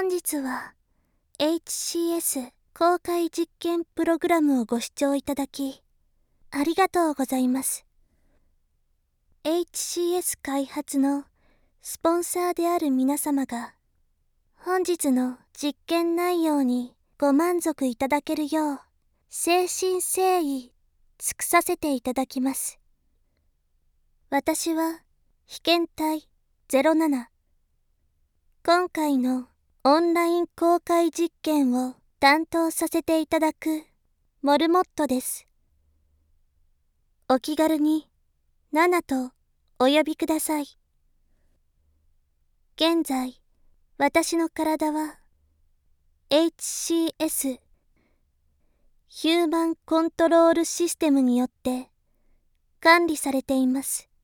本日は HCS 公開実験プログラムをご視聴いただきありがとうございます。HCS 開発のスポンサーである皆様が本日の実験内容にご満足いただけるよう誠心誠意尽くさせていただきます。私は被験体07。今回のオンライン公開実験を担当させていただくモルモットです。お気軽に7とお呼びください。現在、私の体は HCS ヒューマンコントロールシステムによって管理されています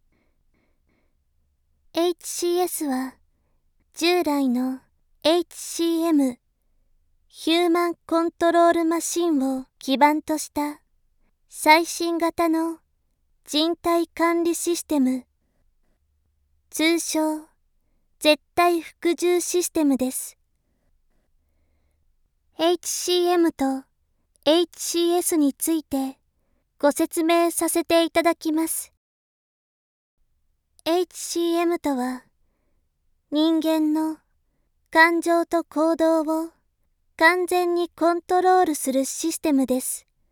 。HCS は従来の HCM ヒューマンコントロールマシンを基盤とした最新型の人体管理システム、通称絶対服従システムです。HCM と HCS についてご説明させていただきます。HCM とは人間の感情と行動を完全にコントロールするシステムです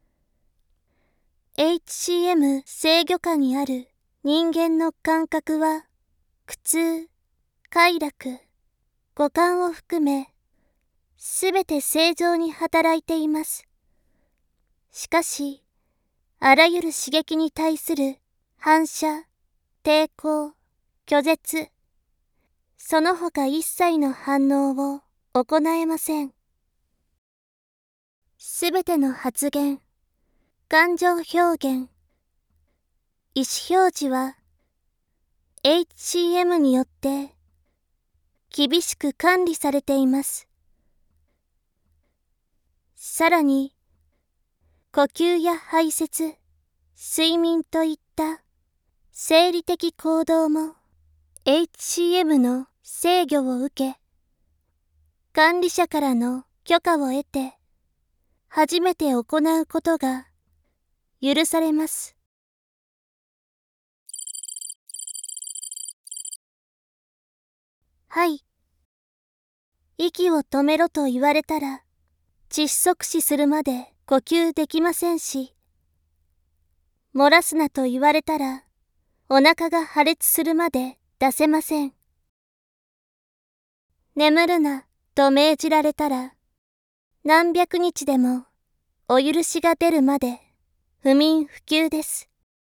。HCM 制御下にある人間の感覚は苦痛、快楽、五感を含めすべて正常に働いています。しかし、あらゆる刺激に対する反射、抵抗、拒絶、その他一切の反応を行えません。すべての発言、感情表現、意思表示は HCM によって厳しく管理されています。さらに、呼吸や排泄、睡眠といった生理的行動も HCM の制御を受け、管理者からの許可を得て、初めて行うことが許されます。はい。息を止めろと言われたら、窒息死するまで呼吸できませんし、漏らすなと言われたら、お腹が破裂するまで出せません。眠るなと命じられたら、何百日でもお許しが出るまで不眠不休です。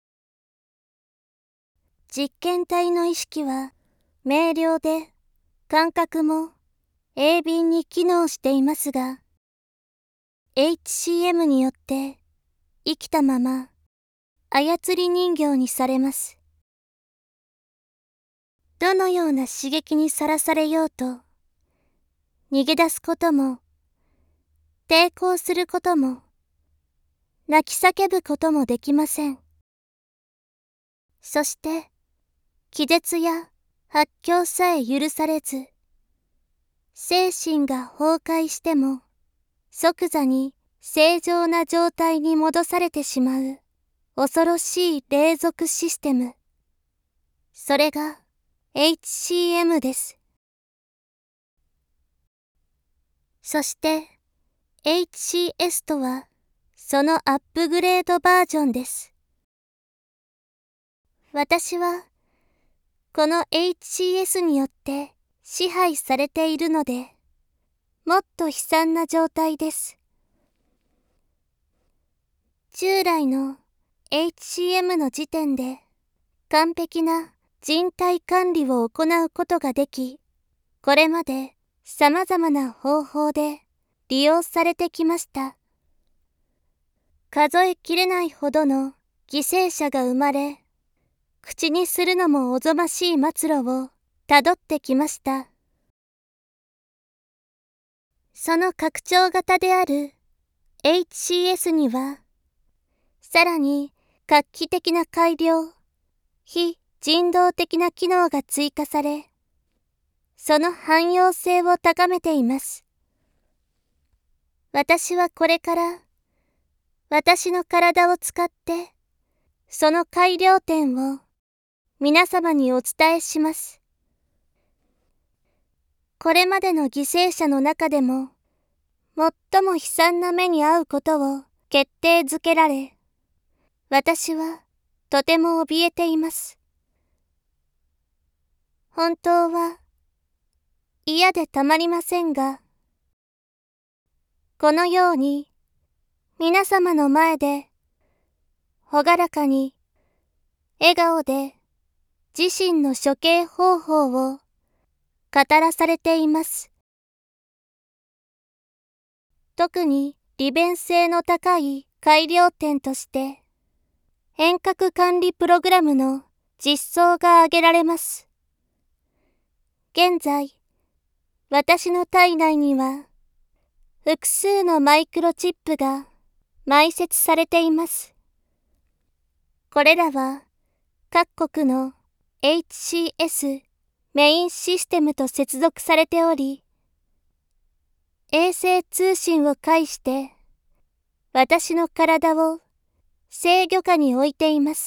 実験体の意識は明瞭で感覚も鋭敏に機能していますが、HCM によって生きたまま操り人形にされます。どのような刺激にさらされようと、逃げ出すことも、抵抗することも、泣き叫ぶこともできません。そして、気絶や発狂さえ許されず、精神が崩壊しても、即座に正常な状態に戻されてしまう、恐ろしい霊俗システム。それが HCM です。そして、HCS とは、そのアップグレードバージョンです。私は、この HCS によって支配されているので、もっと悲惨な状態です。従来の HCM の時点で、完璧な人体管理を行うことができ、これまで様々な方法で利用されてきました。数えきれないほどの犠牲者が生まれ、口にするのもおぞましい末路をたどってきました。その拡張型である HCS には、さらに画期的な改良、非人道的な機能が追加され、 その汎用性を高めています。私はこれから私の体を使ってその改良点を皆様にお伝えします。これまでの犠牲者の中でも最も悲惨な目に遭うことを決定づけられ、私はとても怯えています。本当は嫌でたまりませんが、このように皆様の前で朗らかに笑顔で自身の処刑方法を語らされています。特に利便性の高い改良点として遠隔管理プログラムの実装が挙げられます。現在、私の体内には複数のマイクロチップが埋設されています。これらは各国の HCS メインシステムと接続されており、衛星通信を介して私の体を制御下に置いています。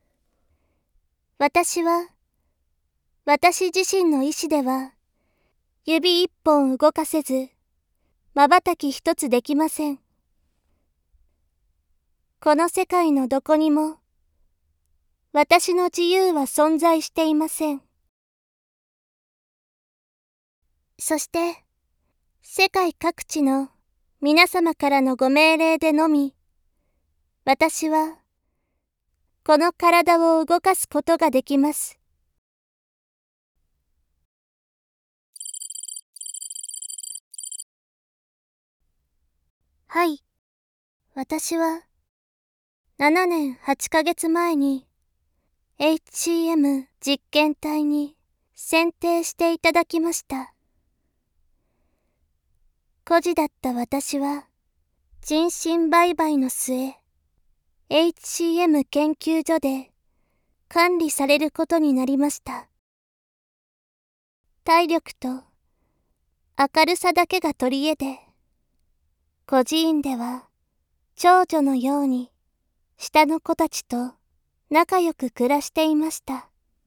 私は私自身の意志では指一本動かせず、瞬き一つできません。この世界のどこにも私の自由は存在していません。そして世界各地の皆様からのご命令でのみ、私はこの体を動かすことができます。はい、私は7年8ヶ月前に HCM 実験体に選定していただきました。孤児だった私は人身売買の末、HCM 研究所で管理されることになりました。体力と明るさだけが取り柄で、孤児院では長女のように下の子たちと仲良く暮らしていました。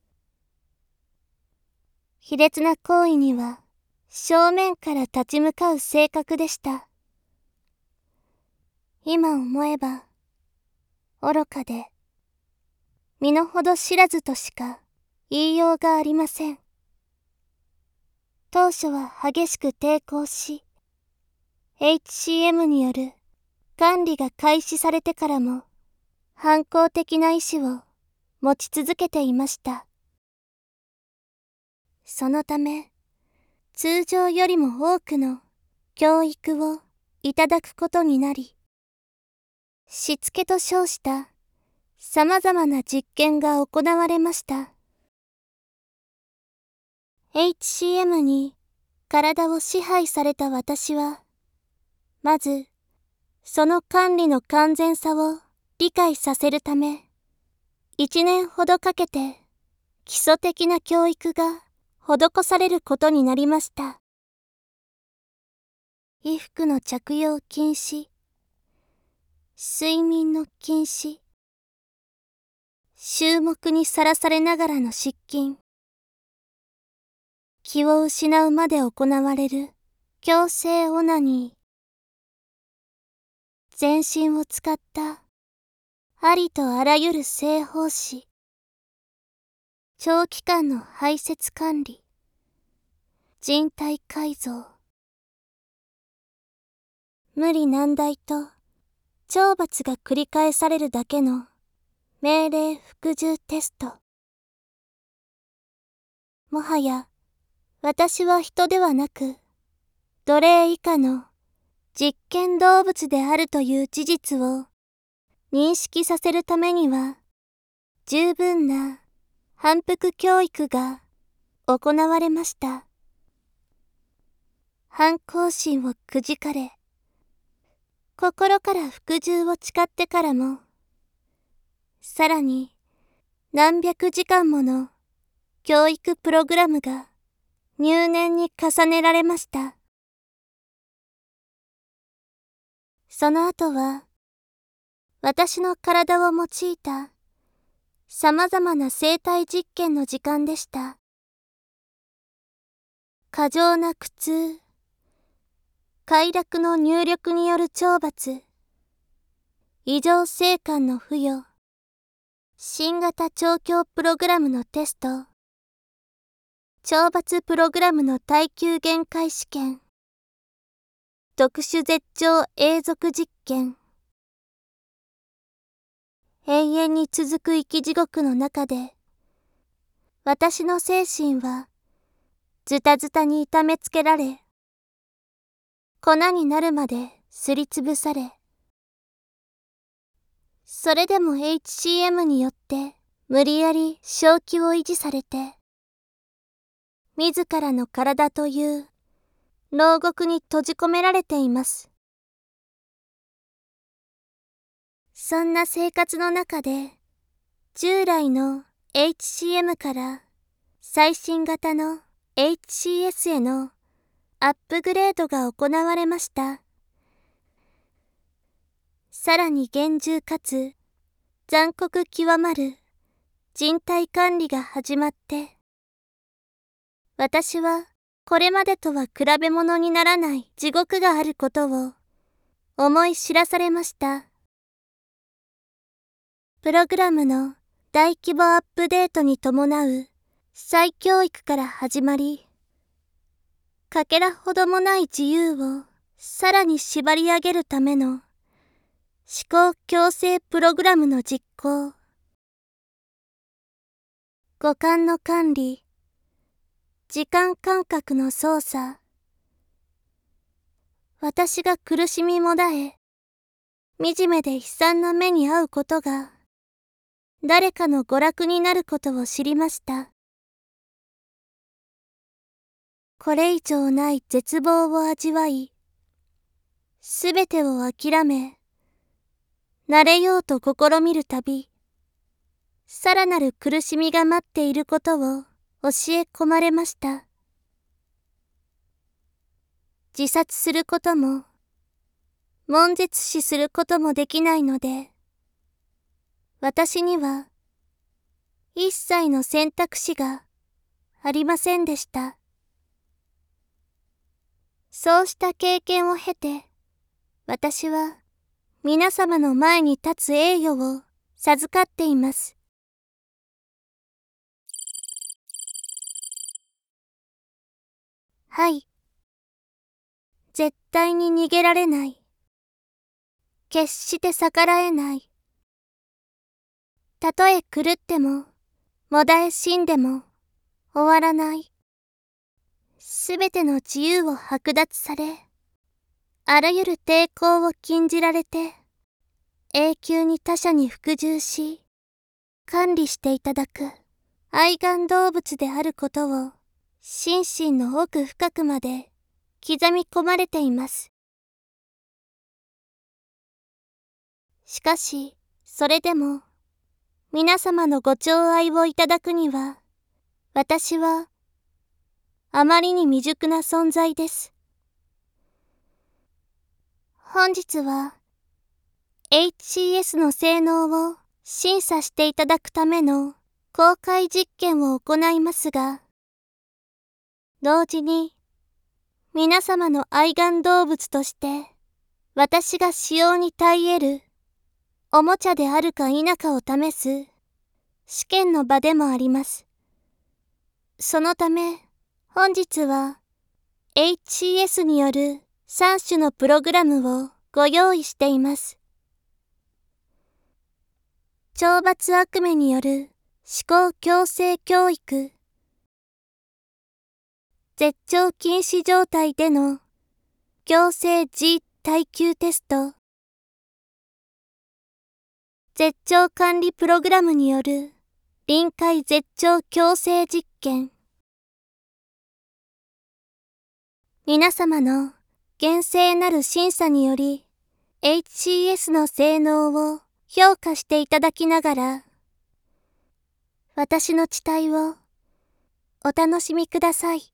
卑劣な行為には正面から立ち向かう性格でした。今思えば愚かで身の程知らずとしか言いようがありません。当初は激しく抵抗し、HCM による管理が開始されてからも反抗的な意志を持ち続けていました。そのため、通常よりも多くの教育をいただくことになり、しつけと称した様々な実験が行われました。HCM に体を支配された私は、まず、その管理の完全さを理解させるため、1年ほどかけて基礎的な教育が施されることになりました。衣服の着用禁止、睡眠の禁止、衆目にさらされながらの失禁、気を失うまで行われる強制オナニー、全身を使ったありとあらゆる性奉仕、長期間の排泄管理、人体改造、無理難題と懲罰が繰り返されるだけの命令服従テスト。もはや私は人ではなく奴隷以下の実験動物であるという事実を認識させるためには十分な反復教育が行われました。反抗心をくじかれ、心から服従を誓ってからも、さらに何百時間もの教育プログラムが入念に重ねられました。その後は、私の体を用いた様々な生体実験の時間でした。過剰な苦痛、快楽の入力による懲罰、異常性感の付与、新型調教プログラムのテスト、懲罰プログラムの耐久限界試験、特殊絶頂永続実験、永遠に続く生き地獄の中で、私の精神はズタズタに痛めつけられ、粉になるまですりつぶされ、それでも HCM によって無理やり正気を維持されて、自らの体という牢獄に閉じ込められています。そんな生活の中で、従来の HCM から最新型の HCS へのアップグレードが行われました。さらに厳重かつ残酷極まる人体管理が始まって、私はこれまでとは比べ物にならない地獄があることを思い知らされました。プログラムの大規模アップデートに伴う再教育から始まり、かけらほどもない自由をさらに縛り上げるための思考矯正プログラムの実行、五感の管理、時間感覚の操作、私が苦しみもだえ、惨めで悲惨な目に遭うことが誰かの娯楽になることを知りました。これ以上ない絶望を味わい、すべてを諦め、慣れようと試みるたび、さらなる苦しみが待っていることを教え込まれました。自殺することも、悶絶死することもできないので、私には一切の選択肢がありませんでした。そうした経験を経て、私は皆様の前に立つ栄誉を授かっています。はい。絶対に逃げられない。決して逆らえない。たとえ狂っても、もだえ死んでも、終わらない。すべての自由を剥奪され、あらゆる抵抗を禁じられて、永久に他者に服従し、管理していただく愛玩動物であることを、心身の奥深くまで刻み込まれています。しかし、それでも、皆様のご寵愛をいただくには、私は、あまりに未熟な存在です。本日は、HCS の性能を審査していただくための公開実験を行いますが、同時に、皆様の愛玩動物として、私が使用に耐える、おもちゃであるか否かを試す、試験の場でもあります。そのため、本日は、HCS による3種のプログラムをご用意しています。懲罰悪夢による思考矯正教育、絶頂禁止状態での強制 G 耐久テスト、絶頂管理プログラムによる臨界絶頂強制実験、皆様の厳正なる審査により HCS の性能を評価していただきながら、私の知態をお楽しみください。